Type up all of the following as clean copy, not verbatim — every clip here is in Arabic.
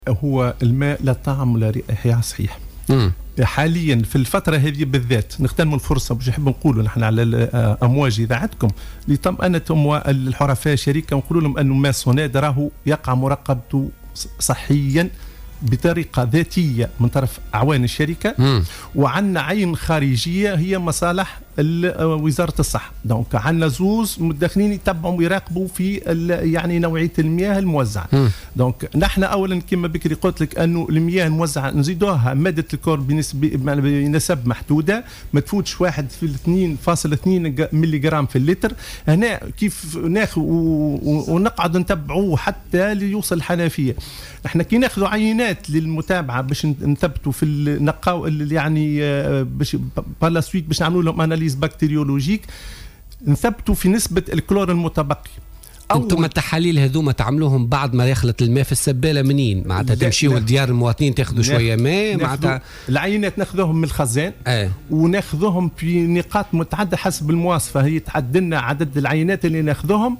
هو الماء لا طعم ولا رائحة صحيح. حاليا في الفترة هذه بالذات نغتنم الفرصة باش نحب نقولوا نحن على أمواج إذاعتكم لطمأنة الحرفاء الشركة ونقولوا لهم أنه ماء سوناد راهو يقع مراقبته صحيا بطريقة ذاتية من طرف أعوان الشركة، وعندنا عين خارجية هي مصالح وزارة الصحة. دونك عندنا زوز متدخلين يتبعوا ويراقبوا في يعني نوعية المياه الموزعة. دونك نحن أولا كما بكري قلت لك أنه المياه الموزعة نزيدوها مادة الكور بنسب محدودة ما تفوتش 1.2 ملي جرام في اللتر. هنا كيف ناخذ ونقعد نتبعوه حتى ليوصل الحنفية. احنا كي ناخذوا عينات للمتابعة باش نثبتوا في النقاو يعني باش بالا سويت باش نعملوا لهم اناليز بكتيريولوجيك نثبتوا في نسبة الكلور المتبقي. انتم التحاليل هذوما تعملوهم بعد ما يخلط الماء في السبالة منين؟ معناتها تمشيوا لديار المواطنين تاخذوا شوية ماء معناتها العينات ناخذوهم من الخزان وناخذوهم في نقاط متعددة حسب المواصفة. هي تعد لنا عدد العينات اللي ناخذوهم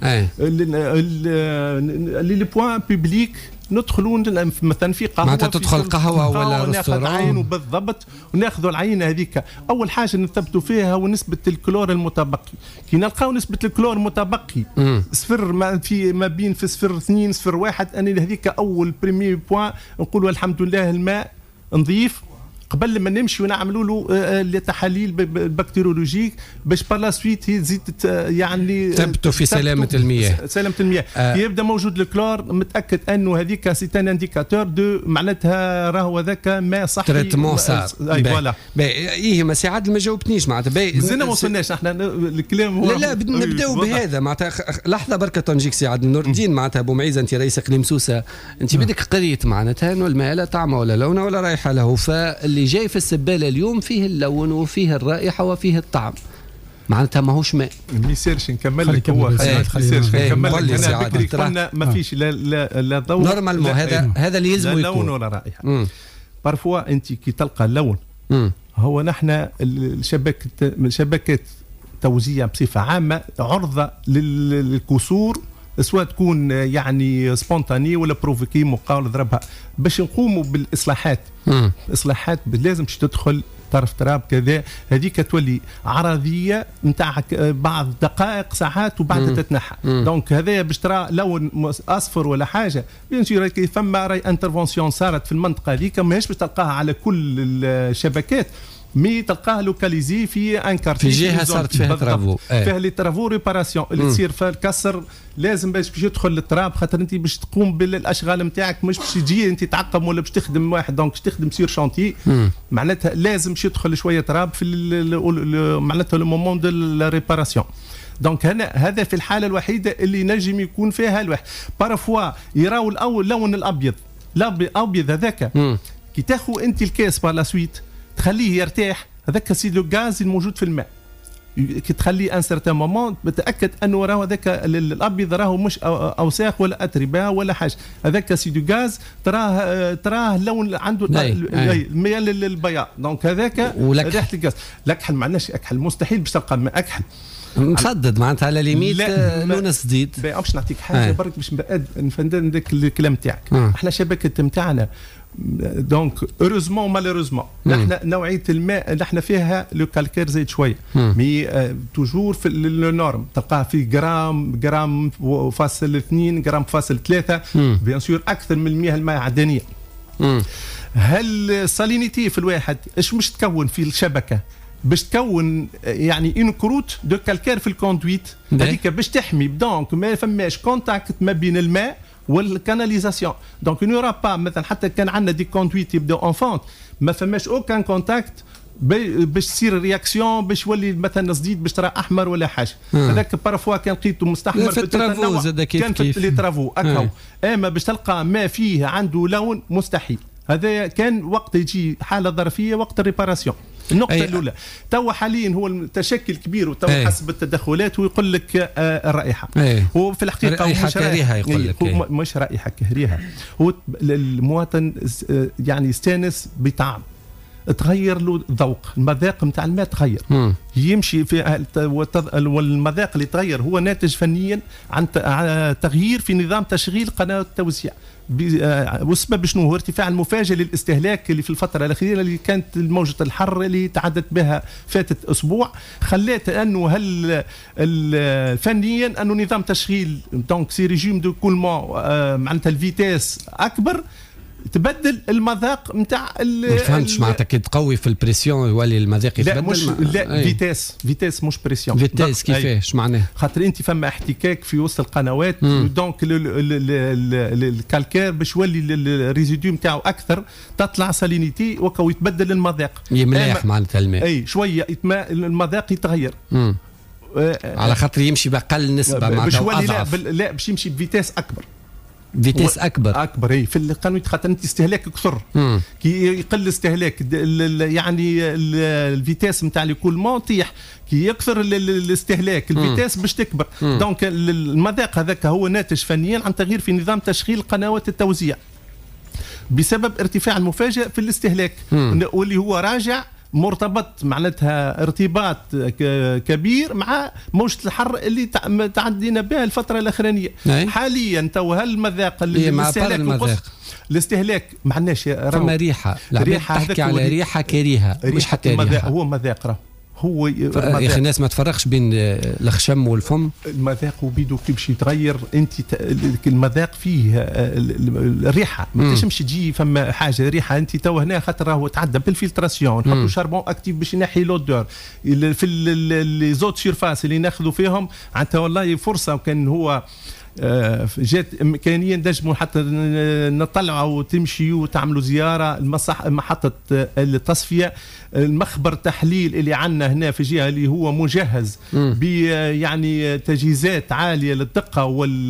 لي بوان بوبليك ندخلون مثلا في قهوه معناتها تدخل قهوه ولا ريستوران عينه بالضبط وناخذوا العينه هذيك. اول حاجه نثبتوا فيها ونسبه الكلور المتبقي. كي نلقاو نسبه الكلور المتبقي صفر ما بين في صفر 2 صفر 1 ان هذيك اول بريمي بوان نقولوا الحمد لله الماء نظيف قبل ما نمشي ونعملوا له التحاليل البكتيريولوجيك باش بالا سويت تزيد يعني ثبتوا في سلامه المياه. سلامه المياه يبدا موجود الكلور متاكد انه هذيك سي ان انديكاتور دو معناتها راهو هذاك ماء صحي تريتمون صار. فوالا ايه ما سي عادل ما جاوبتنيش معناتها زين ما وصلناش احنا الكلام هو لا نبداو بهذا معناتها لحظه بركه تنجيك سي عادل نور الدين معناتها ابو معيزه انت رئيس اقليم سوسه انت بدك قريت معناتها انه الماء لا طعم ولا لون ولا رائحه له فاللي جاي في السبالة اليوم فيه اللون وفيه الرائحة وفيه الطعم معناتها ماهوش ماء. ما يصيرش نكمل لك هو نكمل لك انا بكري قلنا ما فيش لا ضوء نورمال هذا اللي يلزم يكون لون ولا رائحة. بارفوا انت كي تلقى اللون هو نحن الشبكات توزيع بصفة عامة عرضة للكسور سواء تكون يعني سبونتاني ولا بروفوكي مقاول ضربها باش نقوموا بالاصلاحات. اصلاحات لازم تدخل طرف تراب كذا هذيك تولي عرضيه نتاع بعض دقائق ساعات وبعدها تتنحى. دونك هذايا باش ترى لون اصفر ولا حاجه بيان سور فما راي انترفونسيون صارت في المنطقه هذيك ماهيش باش تلقاها على كل الشبكات مي تلقاها لوكاليزي في ان كارتي في جهه صارت فيها ترافو فيها لي ترافو ريباراسيون اللي تصير في الكسر لازم باش يدخل للتراب خاطر انت باش تقوم بالاشغال نتاعك مش باش تجي انت تعقم ولا باش تخدم واحد دونك باش تخدم سير شانتي معناتها لازم باش يدخل شويه تراب في معناتها لو مومون دو لا ريباراسيون. دونك هذا في الحاله الوحيده اللي نجم يكون فيها الواحد بارفوا يراو الاول اللون الابيض هذاك كي تاخذ انت الكاس بالا سويت تخليه يرتاح هذاك سي لو غاز الموجود في الماء كي تخليه ان سيرتان مومون بتاكد انه راهو هذاك الابيض راهو مش اوساخ ولا اتربه ولا حاجه هذاك سي دو غاز تراه لون عنده ميال للبياض دونك هذاك ريحه الغاز. الاكحل ما عندناش اكحل مستحيل باش تلقى ماء اكحل مصدد معناتها على ليميت لون صديد. باش نعطيك حاجه برك باش نفندن داك الكلام تاعك. احنا شبكه نتاعنا دونك اوروزمون مالوروزمون نحن نوعيه الماء نحن فيها لو كالكير زايد شويه مي توجور في النورم تلقاه في جرام فاصل 2 جرام فاصل 3 بيان سور اكثر من المياه المعدنيه. هل السالينيتي في الواحد ايش مش تكون في الشبكه باش تكون يعني اون كروت دو كالكير في الكوندويت هذيك باش تحمي دونك ما فماش كونتاكت ما بين الماء والكاناليزاسيون. دونك نورا با مثلا حتى كان عندنا دي كوندويت يبداو اونفونت ما فماش اوكان كونتاكت باش تصير رياكسيون باش يولي مثلا صديد باش ترى احمر ولا حاجه. هذاك بارفوا كان لقيته مستحمر في الترافو زاد كان في لي ترافو اكاو اما باش تلقى ما فيه عنده لون مستحيل. هذا كان وقت يجي حاله ظرفيه وقت الريباراسيون. النقطة الأولى تو حاليا هو التشكل كبير وتو حسب التدخلات ويقول لك الرائحة هو في الحقيقة رائحة كريهة يقول لك مش رائحة كريهة هو المواطن يعني يستانس بطعم تغير له ذوق المذاق نتاع الماء تغير. يمشي في والمذاق اللي تغير هو ناتج فنيا عن تغيير في نظام تشغيل قناه التوزيع. والسبب شنو هو؟ ارتفاع المفاجئ للاستهلاك اللي في الفتره الاخيره اللي كانت موجه الحر اللي تعدت بها فاتت اسبوع، خلات انه فنيا انه نظام تشغيل دونك سي ريجيم دو كولمون معناتها الفيتاس اكبر، تبدل المذاق نتاع ما فهمتش معناتها كي تقوي في البريسيون يولي المذاق يتبدل. لا مش لا فيتاس مش بريسيون. فيتاس كيفاش معناه؟ خاطر انت فما احتكاك في وسط القنوات دونك الكالكير باش يولي الريزيديو نتاعو اكثر، تطلع سالينيتي وكو يتبدل المذاق يملاح معناتها الماء. اي شويه المذاق يتغير على خاطر يمشي باقل نسبه معناتها اضعف. لا باش يمشي بفيتاس اكبر. فيتاس اكبر اي في القانون خاطر انت استهلاك كثر كي يقل استهلاك يعني الفيتاس نتاع الكولمون طيح، كي يكثر الاستهلاك الفيتاس باش تكبر. دونك المذاق هذاك هو ناتج فنيا عن تغيير في نظام تشغيل قنوات التوزيع بسبب ارتفاع المفاجئ في الاستهلاك واللي هو راجع مرتبط معناتها ارتباط كبير مع موجة الحر اللي تعدينا بها الفترة الأخرانية. حاليا تو هالمذاق الاستهلاك ما عندناش فما ريحة. تحكي على ريحة كريهة مش حتى ريحة. هو مذاق هو يا اخي الناس ما تفرقش بين الخشم والفم. المذاق وبيدو كي باش يتغير انت المذاق فيه الريحه ما تنجمش تجي فما حاجه ريحه انت تو هنا خاطر راهو تعدى بالفلتراسيون نحطوا شاربون اكتيف باش ينحي لودور في لي زوت سيرفاس اللي ناخذوا فيهم حتى والله فرصه وكان هو جات امكانيه نجموا حتى نطلعوا وتمشيوا وتعملوا زياره محطه التصفيه المخبر تحليل اللي عندنا هنا في جهه اللي هو مجهز ب يعني تجهيزات عاليه للدقه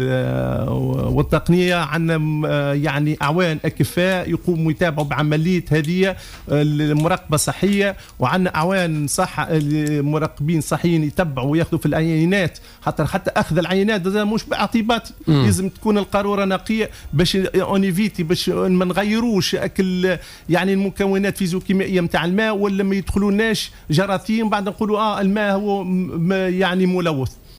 والتقنيه. عندنا يعني اعوان اكفاء يقوموا يتابعوا بعمليه هذه المراقبه الصحيه، وعندنا اعوان صح مراقبين صحيين يتبعوا وياخذوا في العينات حتى اخذ العينات مش باعتباط لازم تكون القاروره نقيه باش اونيفيتي باش ما نغيروش اكل يعني المكونات فيزيوكيميائيه نتاع الماء ولا ما يدخلوناش جراثيم بعد نقولوا الماء هو يعني ملوث.